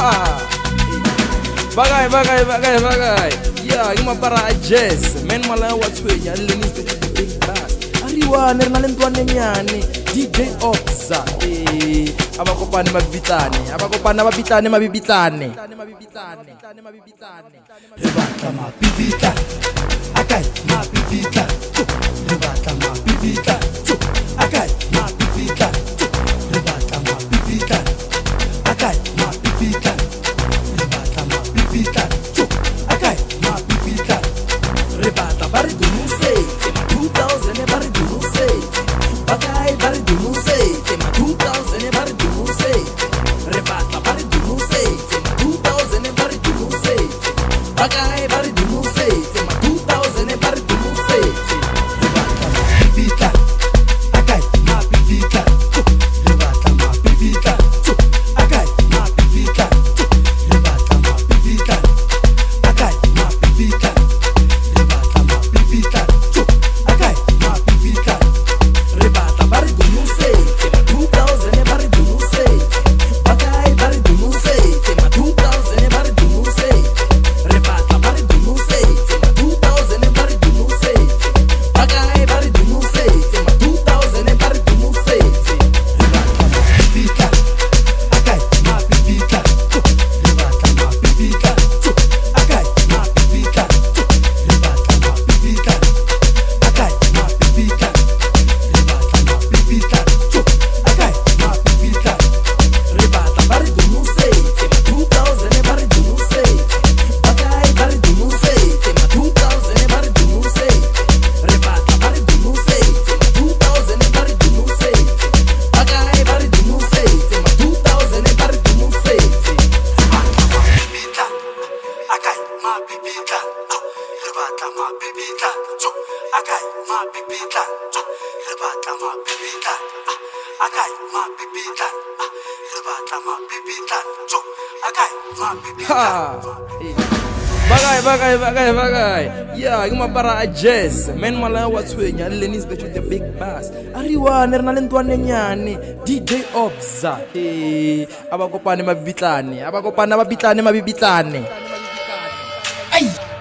Bagay. Yeah, yung para Jess. Men malaya watwenya linis to the big bass. Ariwa nernalentuan nyani DJ Opsa. Abakopane mabibitane. Rebata mabibita. Akai mabibita. Rebata mabibita. Akai mabibita. Rebata mabibita. Akai mabibita. Rebata mabibita. Akai mabibita. Rebata bari do não sei. Tema 2000 é bari do não sei. Bagai bari do não sei. Tema 2000 é bari do não sei. Rebata bari do não sei. Tema 2000 é bari do não sei. Bagai bari do não sei. Tema 2000 é bari do não sei. Rebata mabibita. Akai mabibita. Rebata mabibita. Akai mabibita. Rebata mabibita. Akai mabibita. Rebata mabibita. Akai mabibita. Rebata bari do não sei. Tema 2000 é bari do não sei. Bagai bari do não sei. Tema 2000 é bari do não sei. Rebata bari do não sei. Tema 2000 é bari do não sei. Bagai bari do não sei. Tema 2000 é bari do não sei. Rebata mabibita. Akai mabibita. Rebata mabibita. Akai mabibita. Rebata mabibita. Akai mabibita. Rebata mabibita. Akai mabibita. Rebata bari do não sei. Tema 2000 é bari do não sei. Bagai bari do não sei. Tema 2000 é bari do não sei. Rebata bari do não sei. Tema 2000 é bari do não sei. Bagai bari do não sei. Tema 2000 é bari do não sei. Mabibita. Akai mabibita. Rebata mabibita. Akai mabibita. Rebata mabibita. Akai mabibita. Rebata mabibita. Akai mabibita. Bagay. Yeah, yung para Jess. Men malaya watwenya linis to the big bass. Ariwa nernalentuan nyani DJ Opsa. Abakopane mabibitane. Ay!